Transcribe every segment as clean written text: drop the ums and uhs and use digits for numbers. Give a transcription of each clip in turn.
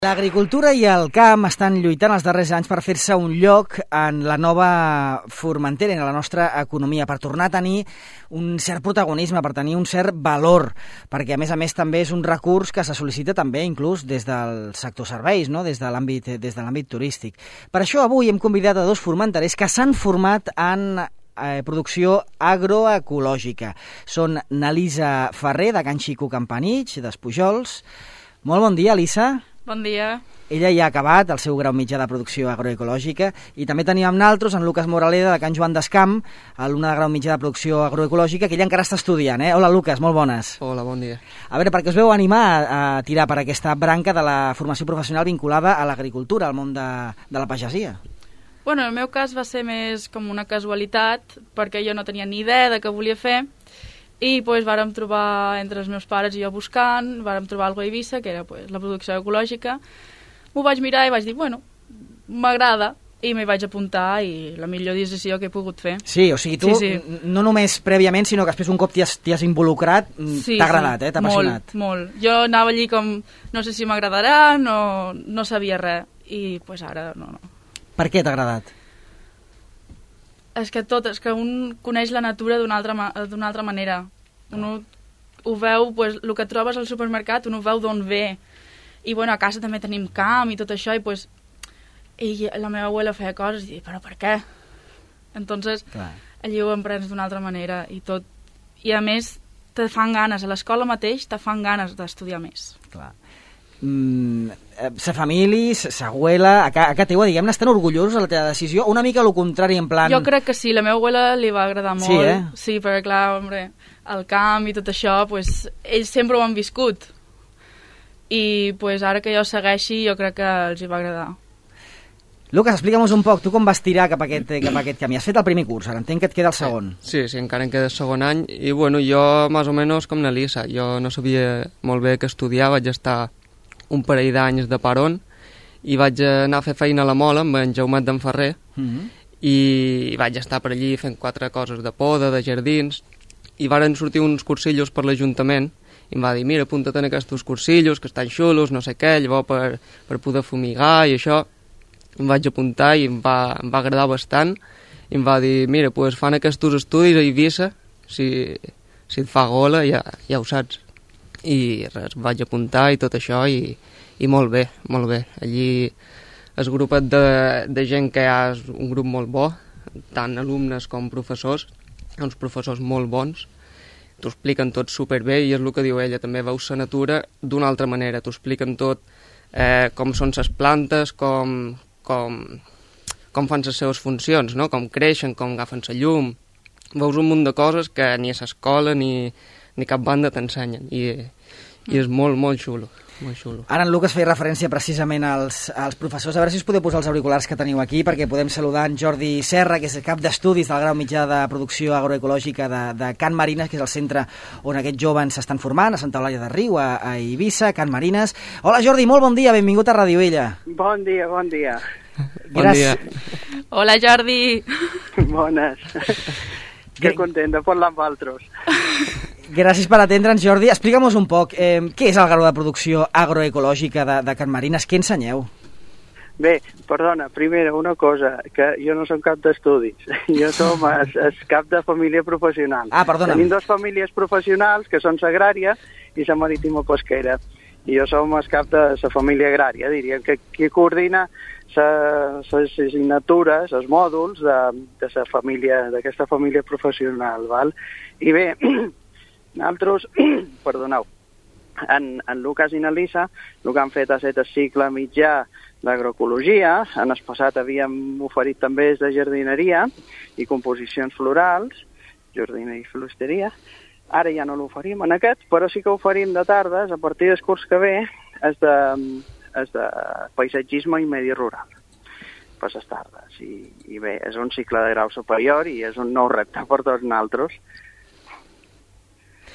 L'agricultura i el camp estan lluitant els darrers anys per fer-se un lloc en la nova Formentera, en la nostra economia, per tornar a tenir un cert protagonisme, per tenir un cert valor, perquè a més també és un recurs que se sol·licita també inclús des del sector serveis, no? des de l'àmbit turístic. Per això avui hem convidat a dos formenterers que s'han format en producció agroecològica. Són n'Elisa Ferrer, de Can Xico Campanich, d'Espujols. Molt bon dia, Elisa. Bon dia. Ella ja ha acabat el seu grau mitjà de producció agroecològica i també teníem nosaltres en Lucas Moraleda de Can Joan d'Escamp, alumne de grau mitjà de producció agroecològica, que ella encara està estudiant. Hola, Lucas, molt bones. Hola, bon dia. A veure, per què us veu animar a tirar per aquesta branca de la formació professional vinculada a l'agricultura, al món de la pagesia? Bueno, en el meu cas va ser més com una casualitat, perquè jo no tenia ni idea de què volia fer, i doncs vàrem trobar, entre els meus pares i jo buscant, vàrem trobar alguna a Eivissa, que era la producció ecològica. M'ho vaig mirar i vaig dir, bueno, m'agrada, i m'hi vaig apuntar, i la millor decisió que he pogut fer. Sí, o sigui, tu no només prèviament, sinó que després un cop t'hi has involucrat, t'ha agradat, t'ha apassionat. Molt. Jo anava allí com, no sé si m'agradarà, no sabia res, i doncs ara no. Per què t'ha agradat? És que un coneix la natura d'una altra manera. Un ho veu, el que trobes al supermercat, un ho veu d'on ve. I a casa també tenim camp i tot això, i la meva abuela feia coses i però per què? Entonces, allí ho emprens d'una altra manera i tot. I a més, te fan ganes, a l'escola mateix te fan ganes d'estudiar més. Clar. Sa família, sa abuela, a casa teva, diguem-ne, estan orgullosos de la teva decisió? Una mica el contrari, en plan... Jo crec que sí, la meva abuela li va agradar molt. Sí, Sí, perquè clar, el camp i tot això, ells sempre ho han viscut. I ara que jo segueixi, jo crec que els hi va agradar. Lucas, explica'm-nos un poc, tu com vas tirar cap a aquest camí? Has fet el primer curs, ara entenc que et queda el segon. Sí, encara em queda el segon any, i jo, més o menys com l'Elisa, jo no sabia molt bé què estudiar, vaig estar un parell d'anys de Paron, i vaig anar a fer feina a la Mola amb en Jaumet d'en Ferrer, i vaig estar per allí fent 4 coses de poda, de jardins, i varen sortir uns cursillos per l'Ajuntament, i em va dir, mira, apunta't en aquests cursillos, que estan xulos, no sé què, llavors per poder fumigar i això. Em vaig apuntar i em va agradar bastant, i em va dir, mira, fan aquests estudis a Eivissa, si et fa gola ja ho saps. I res, vaig apuntar i tot això, i molt bé. Allí el grupet de gent que hi ha és un grup molt bo, tant alumnes com professors, uns professors molt bons, t'ho expliquen tot superbé, i és el que diu ella, també veus la natura d'una altra manera, t'ho expliquen tot, com són les plantes, com fan les seves funcions, no? Com creixen, com agafen la llum, veus un munt de coses que ni a l'escola ni cap banda t'ensenyen, i és molt, molt xulo. Ara en Lucas feia referència precisament als professors. A veure si us podeu posar els auriculars que teniu aquí, perquè podem saludar en Jordi Serra, que és el cap d'estudis del grau mitjà de producció agroecològica de Can Marines, que és el centre on aquests joves s'estan formant, a Santa Eulàlia de Riu, a Eivissa, Can Marines. Hola Jordi, molt bon dia, benvingut a Radio Illa. Bon dia. Bon dia. Hola Jordi. Bones. Que content de parlar amb altres. Gràcies per atendre'ns, Jordi. Explica'm-nos un poc, què és el grau de producció agroecològica de Can Marines? Què ensenyeu? Bé, perdona, primera, una cosa, que jo no som cap d'estudis. Jo som el cap de família professional. Perdona. Tenim 2 famílies professionals, que són l'agrària i la marítima pesquera. I jo som el cap de la família agrària, diríem, que coordina les assignatures, els mòduls d'aquesta família professional. Val? I bé, nosaltres, perdoneu, en Lucas i en Elisa, el que han fet ha estat el cicle mitjà d'agroecologia. En el passat havíem oferit també de jardineria i composicions florals, jardineria i floristeria. Ara ja no l'oferim en aquest, però sí que oferim de tardes, a partir del curs que ve, és de paisatgisme i medi rural per les tardes. I bé, és un cicle de grau superior i és un nou repte per tots nosaltres.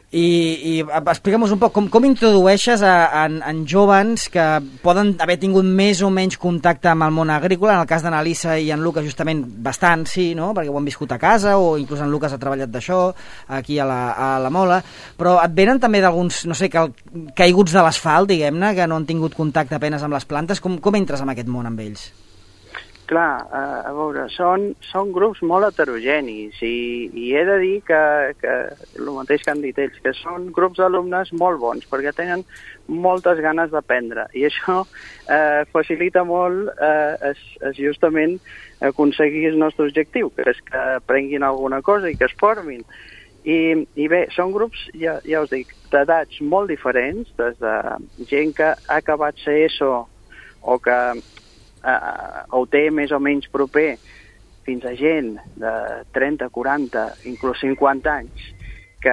I explica'm-nos un poc com introdueixes en jóvens que poden haver tingut més o menys contacte amb el món agrícola. En el cas d'Analisa i en Lucas justament bastant, sí, no? Perquè ho han viscut a casa, o inclús en Lucas ha treballat d'això aquí a la Mola, però et venen també d'alguns, no sé, caiguts de l'asfalt, diguem-ne, que no han tingut contacte apenes amb les plantes. Com entres en aquest món amb ells? Clar, a veure, són grups molt heterogenis i he de dir que el mateix que han dit ells, que són grups d'alumnes molt bons perquè tenen moltes ganes d'aprendre i això facilita molt justament aconseguir el nostre objectiu, que és que aprenguin alguna cosa i que es formin. I bé, són grups, ja us dic, d'edats molt diferents, des de gent que ha acabat ESO o que ho té més o menys proper, fins a gent de 30, 40, inclús 50 anys, que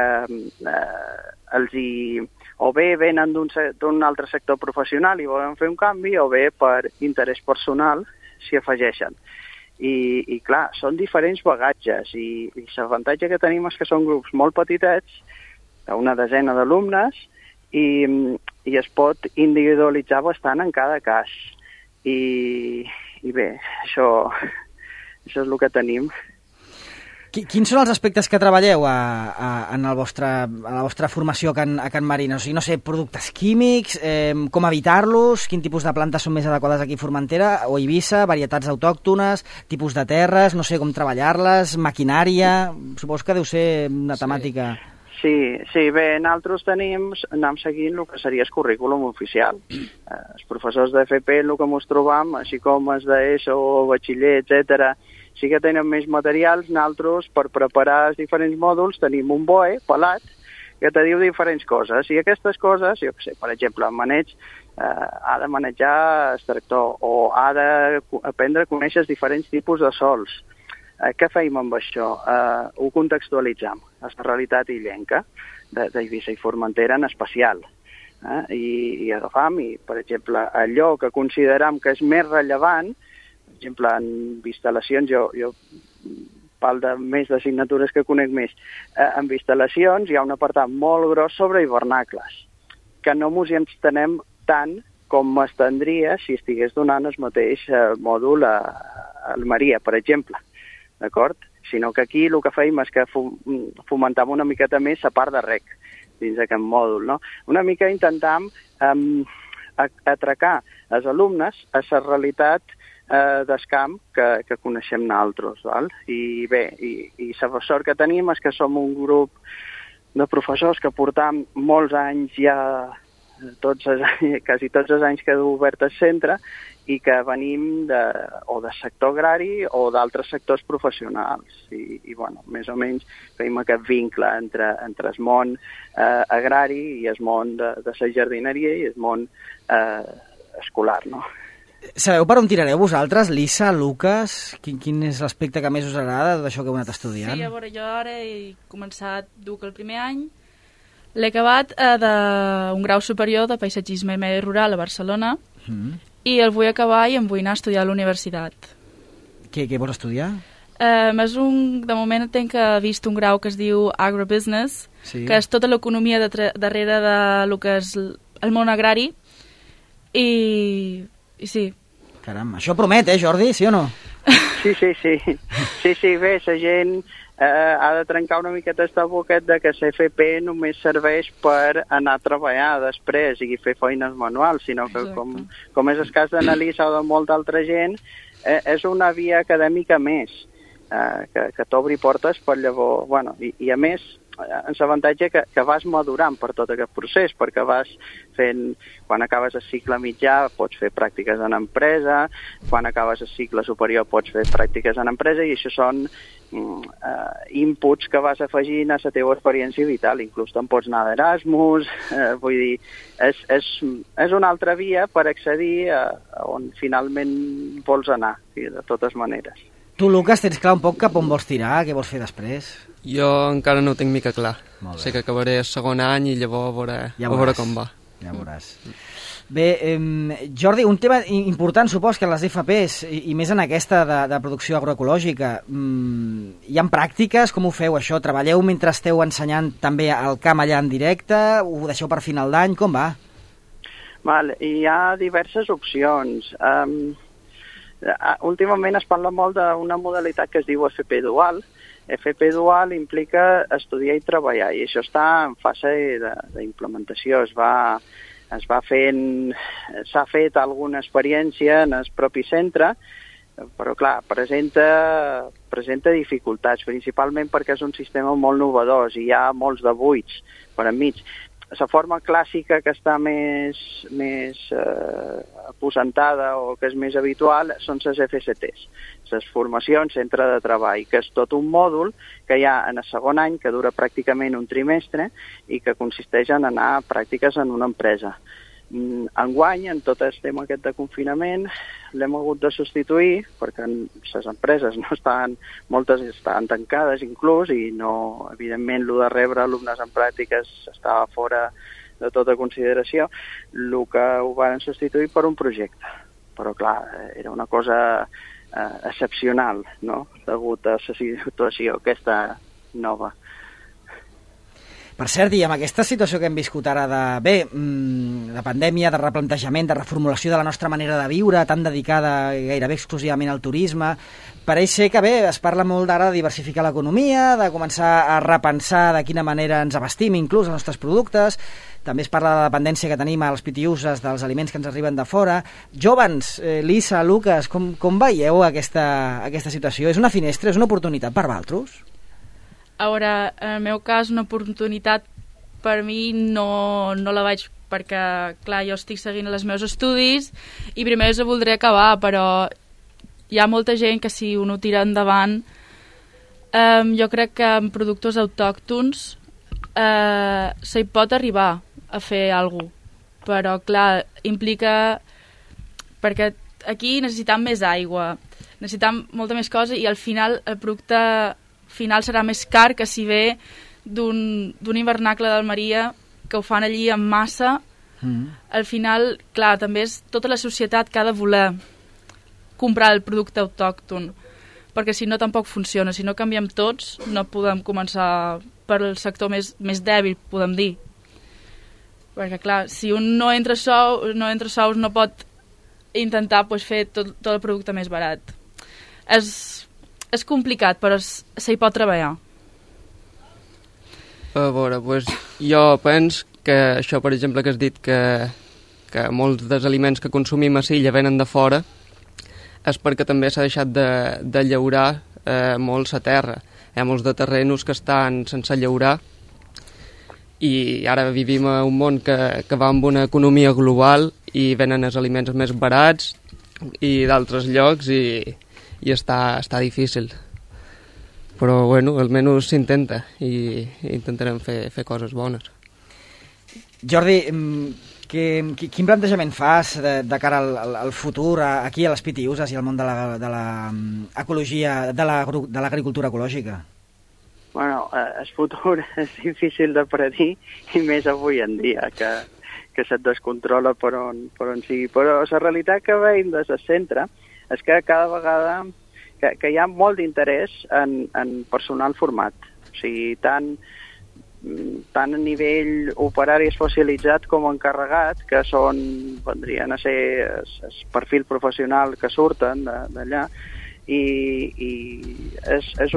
o bé venen d'un altre sector professional i volen fer un canvi, o bé per interès personal s'hi afegeixen. I clar, són diferents bagatges, i l'avantatge que tenim és que són grups molt petitets, d'una desena d'alumnes, i es pot individualitzar bastant en cada cas. I bé, això és el que tenim. Quins són els aspectes que treballeu en la vostra formació a Can Marina? O sigui, no sé, productes químics, com evitar-los, quin tipus de plantes són més adequades aquí a Formentera o Eivissa, varietats autòctones, tipus de terres, no sé, com treballar-les, maquinària. Suposo que deu ser una temàtica... Sí, bé, nosaltres anem seguint el que seria el currículum oficial. Els professors d'FP, el que ens trobam, així com els d'ESO, batxiller, etc., sí que tenen més materials. Nosaltres, per preparar els diferents mòduls, tenim un BOE pelat que te diu diferents coses. I aquestes coses, jo què sé, per exemple, el maneig ha de manejar el tractor o ha d'aprendre a conèixer els diferents tipus de sols. Què feim amb això? Ho contextualitzam a la realitat illenca d'Eivissa i Formentera en especial. I agafam, per exemple, allò que consideram que és més rellevant, per exemple, en instal·lacions, jo parlo de més d'assignatures que conec més, en instal·lacions hi ha un apartat molt gros sobre hivernacles, que no ens hi estenem tant com m'estendria si estigués donant el mateix mòdul a Almeria, per exemple. D'acord? Sinó que aquí el que feim és que fomentam una miqueta més la part de rec dins d'aquest mòdul, no? Una mica intentam atracar els alumnes a la realitat del camp que coneixem nosaltres, val? I bé, i la sort que tenim és que som un grup de professors que portam molts anys ja, quasi tots els anys que ha obert el centre, i que venim o del sector agrari o d'altres sectors professionals. I bueno, més o menys feim aquest vincle entre el món agrari i el món de la jardineria i el món escolar, no? Sabeu per on tirareu vosaltres, Lisa, Lucas? Quin és l'aspecte que més us agrada d'això que heu anat estudiant? Sí, a veure, jo ara he començat DUC el primer any, l'he acabat d'un grau superior de paisatgisme i medi rural a Barcelona, i el vull acabar i em vull anar a estudiar a la universitat. Què vols estudiar? De moment tinc vist un grau que es diu Agrobusiness, sí, que és tota l'economia darrere de lo que és el món agrari, i sí. Caram, això promet, Jordi, sí o no? Sí, bé, la gent ha de trencar una miqueta el tabú aquest de que l'FP només serveix per anar a treballar després i fer feines manuals, sinó que com és el cas d'Analisa o de molta altra gent, és una via acadèmica més que t'obri portes per llavors, bueno, i a més en l'avantatge que vas madurant per tot aquest procés, perquè vas fent, quan acabes el cicle mitjà pots fer pràctiques en empresa, quan acabes el cicle superior pots fer pràctiques en empresa, i això són inputs que vas afegint a la teva experiència vital. Inclús te'n pots anar d'Erasmus, vull dir, és una altra via per accedir a on finalment vols anar, de totes maneres. Tu, Lucas, tens clar un poc cap on vols tirar, què vols fer després? Jo encara no ho tinc mica clar. Sé que acabaré el segon any i llavors veuré com va. Ja veuràs. Bé, Jordi, un tema important, supos, que les FPs, i més en aquesta de producció agroecològica, hi ha pràctiques? Com ho feu, això? Treballeu mentre esteu ensenyant també al camp allà en directe? Ho deixeu per final d'any? Com va? Hi ha diverses opcions. Últimament es parla molt d'una modalitat que es diu FP Dual. FP Dual implica estudiar i treballar, i això està en fase d'implementació. S'ha fet alguna experiència en el propi centre, però clar, presenta dificultats, principalment perquè és un sistema molt novedós i hi ha molts de buits per enmig. La forma clàssica que està més aposentada o que és més habitual són les FCTs, les formacions centre de treball, que és tot un mòdul que hi ha en el segon any, que dura pràcticament un trimestre i que consisteix en anar a pràctiques en una empresa. Enguany, en tot el tema aquest de confinament, l'hem hagut de substituir perquè les empreses moltes estan tancades inclús, i no, evidentment, el de rebre alumnes en pràctiques estava fora de tota consideració. El que ho van substituir per un projecte. Però clar, era una cosa excepcional, no?, degut a la situació aquesta nova. Per cert, i amb aquesta situació que hem viscut ara de pandèmia, de replantejament, de reformulació de la nostra manera de viure, tan dedicada gairebé exclusivament al turisme, pareix ser que es parla molt d'ara de diversificar l'economia, de començar a repensar de quina manera ens abastim inclús els nostres productes. També es parla de la dependència que tenim als pitiuses dels aliments que ens arriben de fora. Jóvens, Lisa, Lucas, com veieu aquesta situació? És una finestra, és una oportunitat per vosaltres? A veure, en el meu cas, una oportunitat per mi no la veig, perquè, clar, jo estic seguint els meus estudis i primer els voldré acabar, però hi ha molta gent que si un ho tira endavant, jo crec que amb productors autòctons s'hi pot arribar a fer alguna cosa, però, clar, implica... perquè aquí necessitam més aigua, necessitam molta més cosa, i al final el producte final serà més car que si ve d'un hivernacle d'Almeria que ho fan allí en massa. Al final, clar, també és tota la societat que ha de voler comprar el producte autòcton, perquè si no tampoc funciona. Si no canviem tots, no podem començar per el sector més dèbil, podem dir. Perquè, clar, si un no entra sous no pot intentar fer tot el producte més barat. És complicat, però s'hi pot treballar. A veure, jo penso que això, per exemple, que has dit que molts dels aliments que consumim a Silla venen de fora, és perquè també s'ha deixat de llaurar molt la terra. Hi ha molts de terrenos que estan sense llaurar, i ara vivim en un món que va amb una economia global i venen els aliments més barats i d'altres llocs, i està difícil. Però, bueno, almenys s'intenta, i intentarem fer coses bones. Jordi, quin plantejament fas de cara al futur aquí a les Pitiuses i al món de l'ecologia, de l'agricultura ecològica? Bueno, el futur és difícil de predir, i més avui en dia, que se't descontrola per on sigui. Però la realitat que veiem des del centre és que cada vegada que hi ha molt d'interès en personal format. O sigui, tant a nivell operari especialitzat com encarregat, que vendrien a ser el perfil professional que surten d'allà, i és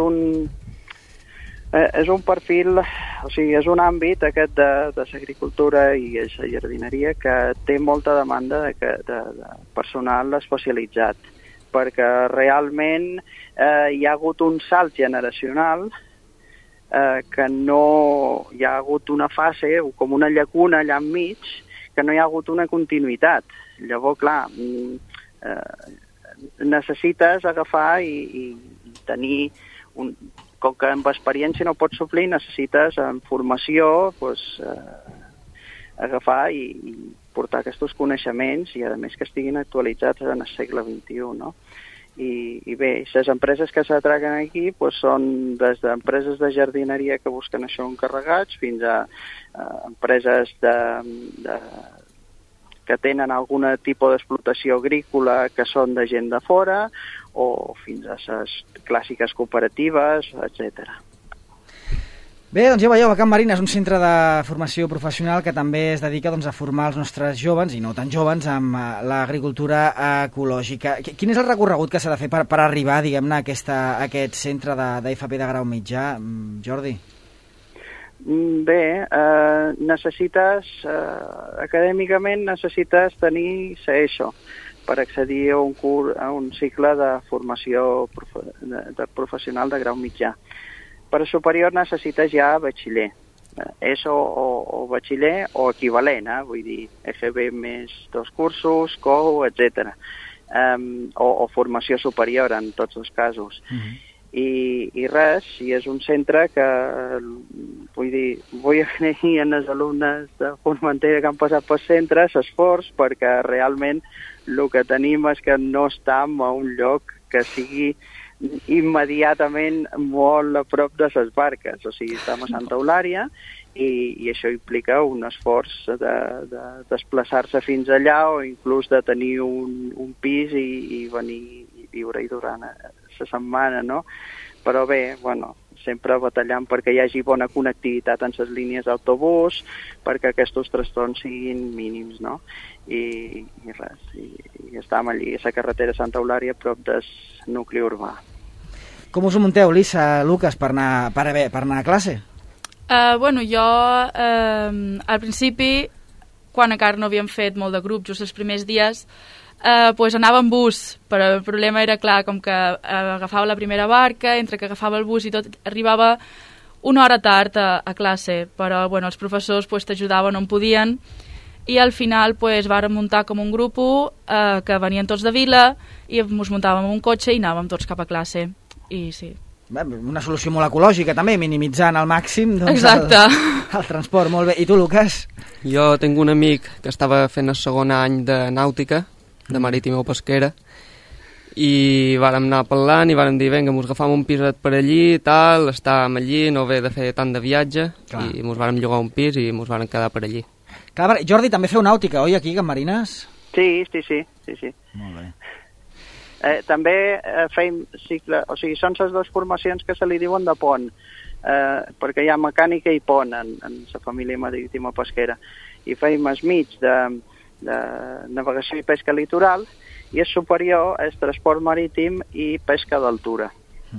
un perfil, o sigui, és un àmbit aquest de l'agricultura i la jardineria que té molta demanda de personal especialitzat, perquè realment hi ha hagut un salt generacional que no hi ha hagut una fase, com una llacuna allà enmig, que no hi ha hagut una continuïtat. Llavors, clar, necessites agafar i tenir com que amb experiència no pots suplir, necessites en formació agafar i portar aquests coneixements, i a més que estiguin actualitzats en el segle XXI, no? I bé, les empreses que s'atraquen aquí són des d'empreses de jardineria que busquen això encarregats fins a empreses que tenen algun tipus d'explotació agrícola que són de gent de fora, o fins a les clàssiques cooperatives, etc. Bé, doncs ja veieu, a Can Marina és un centre de formació professional que també es dedica a formar els nostres joves, i no tan joves, amb l'agricultura ecològica. Quin és el recorregut que s'ha de fer per arribar, diguem-ne, a aquest centre d'FP de grau mitjà, Jordi? Bé, acadèmicament necessites tenir l'ESO per accedir a un cicle de formació professional de grau mitjà. Per a superior necessites ja batxiller, ESO o batxiller o equivalent, vull dir, FB més 2 cursos, COU, etc. O formació superior en tots els casos. I res, i és un centre que, vull dir, vull agrair als alumnes de Formentera que han passat pel centre l'esforç, perquè realment el que tenim és que no estem a un lloc que sigui immediatament molt a prop de les barques, o sigui, estem a Santa Eulària i això implica un esforç de desplaçar-se fins allà o inclús de tenir un pis i venir i viure-hi durant la setmana, no? Però bé, bueno, sempre batallant perquè hi hagi bona connectivitat en les línies d'autobús, perquè aquests trastorns siguin mínims, no? I res, i estàvem allí a la carretera Santa Eulària a prop del nucli urbà. Com us ho munteu, Lisa, Lucas, per anar a classe? Bueno, jo al principi, quan encara no havíem fet molt de grup, just els primers dies, pues anava en bus, però el problema era clar, com que agafava la primera barca, entre que agafava el bus i tot, arribava una hora tard a classe, però bueno, els professors pues, t'ajudaven on podien, i al final pues, vàrem muntar com un grup que venien tots de vila i ens muntàvem un cotxe i anàvem tots cap a classe. I sí. Una solució molt ecològica també, minimitzant al màxim doncs, el transport. Molt bé. I tu, Lucas? Jo tinc un amic que estava fent el segon any de nàutica, de marítima o pesquera, i vàrem anar parlant i vàrem dir, vinga, mos agafam un piset per allí i tal, estàvem allí, no haver de fer tant de viatge. Clar. I mos vàrem llogar un pis i mos vàrem quedar per allí. Clar, Jordi, també feu nàutica, oi, aquí, a Can Marines? Sí. Molt bé. També feim cicle, o sigui, són les dues formacions que se li diuen de pont, perquè hi ha mecànica i pont en la família marítima pesquera, i feim el mig de navegació i pesca litoral, i el superior és transport marítim i pesca d'altura.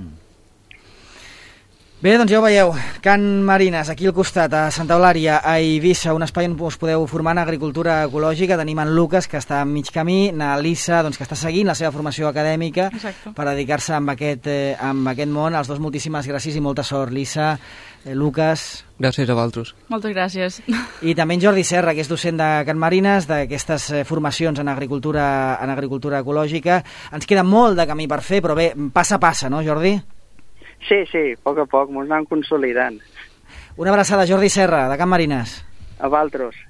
Bé, doncs ja ho veieu, Can Marines, aquí al costat, a Santa Eulària, a Eivissa, un espai on us podeu formar en agricultura ecològica. Tenim en Lucas, que està a mig camí, na Lisa, doncs, que està seguint la seva formació acadèmica. Exacte. Per dedicar-se a aquest món. Els dos, moltíssimes gràcies i molta sort, Lisa, Lucas. Gràcies a vosaltres. Moltes gràcies. I també en Jordi Serra, que és docent de Can Marines, d'aquestes formacions en agricultura ecològica. Ens queda molt de camí per fer, però bé, passa a passa, no, Jordi? Sí, a poc mos anem consolidant. Una abraçada, Jordi Serra, de Can Marines. A vosaltres.